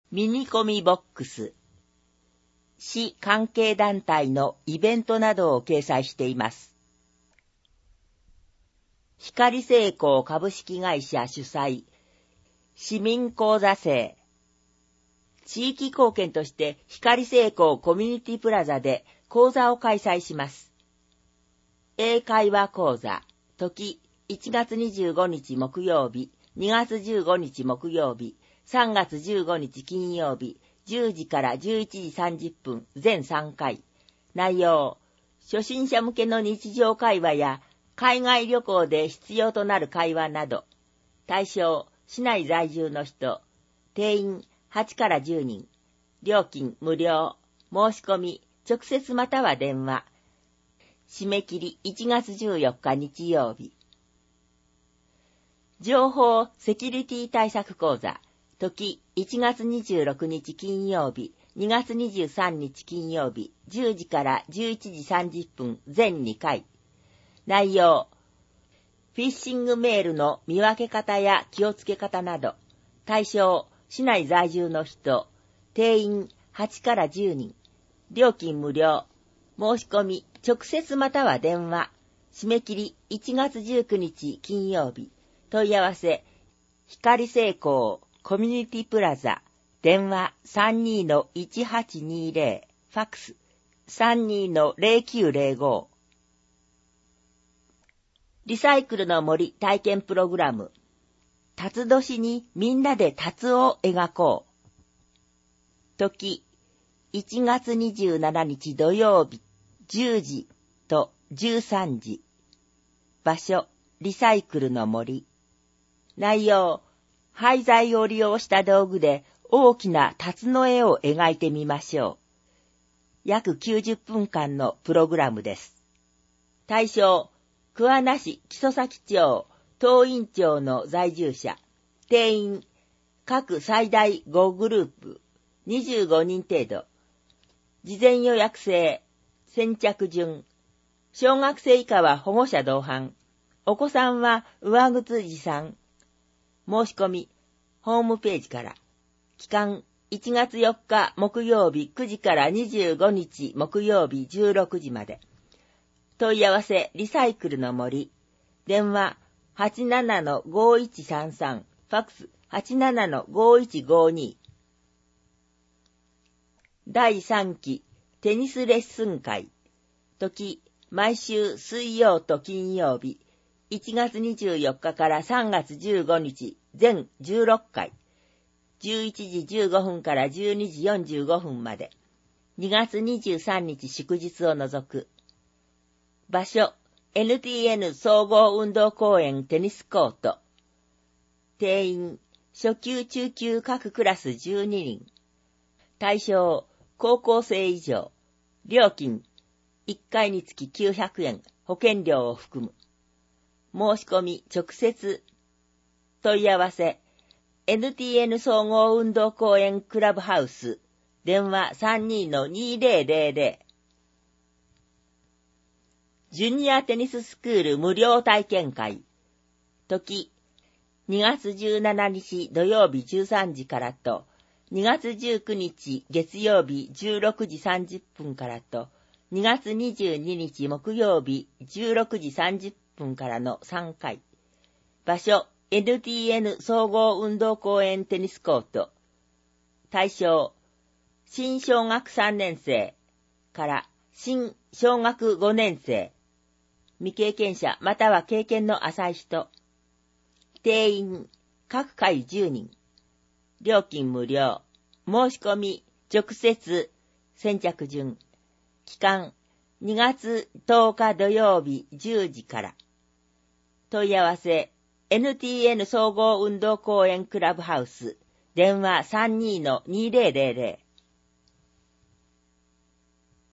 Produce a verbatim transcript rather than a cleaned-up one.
ミニコミボックス、市関係団体のイベントなどを掲載しています。光成功株式会社主催、市民講座制。地域貢献として光成功コミュニティプラザで講座を開催します。英会話講座、時いちがつにじゅうごにち木曜日、にがつじゅうごにち木曜日、さんがつじゅうごにち金曜日、じゅうじからじゅういちじさんじゅっぷん全さんかい。内容、初心者向けの日常会話や海外旅行で必要となる会話など。対象、市内在住の人。定員はちからじゅうにん。料金無料。申し込み、直接または電話。締め切りいちがつじゅうよっか日曜日。情報セキュリティ対策講座。時いちがつにじゅうろくにち金曜日、にがつにじゅうさんにち金曜日、じゅうじからじゅういちじさんじゅっぷん全にかい。内容、フィッシングメールの見分け方や気をつけ方など。対象、市内在住の人。定員はちからじゅうにん。料金無料。申し込み、直接または電話。締め切りいちがつじゅうくにち金曜日。問い合わせ、光成功コミュニティプラザ。電話 さんにーのいちはちにーぜろ。ファックス さんにーのぜろきゅうぜろご。リサイクルの森体験プログラム。辰年にみんなで辰を描こう。時、いちがつにじゅうしちにち土曜日、じゅうじとじゅうさんじ。場所、リサイクルの森。内容、廃材を利用した道具で大きな辰の絵を描いてみましょう。約きゅうじゅっぷんかんのプログラムです。対象、桑名市木曽岬町東院町の在住者。定員、各最大ごグループ、にじゅうごにん程度。事前予約制、先着順。小学生以下は保護者同伴。お子さんは上靴持参。申し込み、ホームページから。期間、いちがつよっか木曜日くじからにじゅうごにち木曜日じゅうろくじまで。問い合わせ、リサイクルの森。電話、はちななのごいちさんさん。ファックス、はちななのごいちごに。だいさんきテニスレッスン会。時、毎週水曜と金曜日。いちがつにじゅうよっかからさんがつじゅうごにち、全じゅうろっかい。じゅういちじじゅうごふんからじゅうにじよんじゅうごふんまで。にがつにじゅうさんにち祝日を除く。場所、エヌティーエヌ 総合運動公園テニスコート。定員、初級中級各クラスじゅうににん。対象、高校生以上。料金、いっかいにつききゅうひゃくえん、保険料を含む。申し込み直接。問い合わせ、エヌティーエヌ 総合運動公園クラブハウス。電話 さんにーのにーぜろぜろぜろ。ジュニアテニススクール無料体験会。時、にがつじゅうしちにち土曜日じゅうさんじからと、にがつじゅうくにち月曜日じゅうろくじさんじゅっぷんからと、にがつにじゅうににち木曜日じゅうろくじさんじゅっぷんからのさんかい。場所、エヌティーエヌ 総合運動公園テニスコート。対象、新小学さんねん生から新小学ごねん生。未経験者または経験の浅い人。定員、各回じゅうにん。料金無料。申し込み、直接、先着順。期間、にがつとおか土曜日じゅうじから。問い合わせ、エヌティーエヌ 総合運動公園クラブハウス。電話 さんにーのにーぜろぜろぜろ。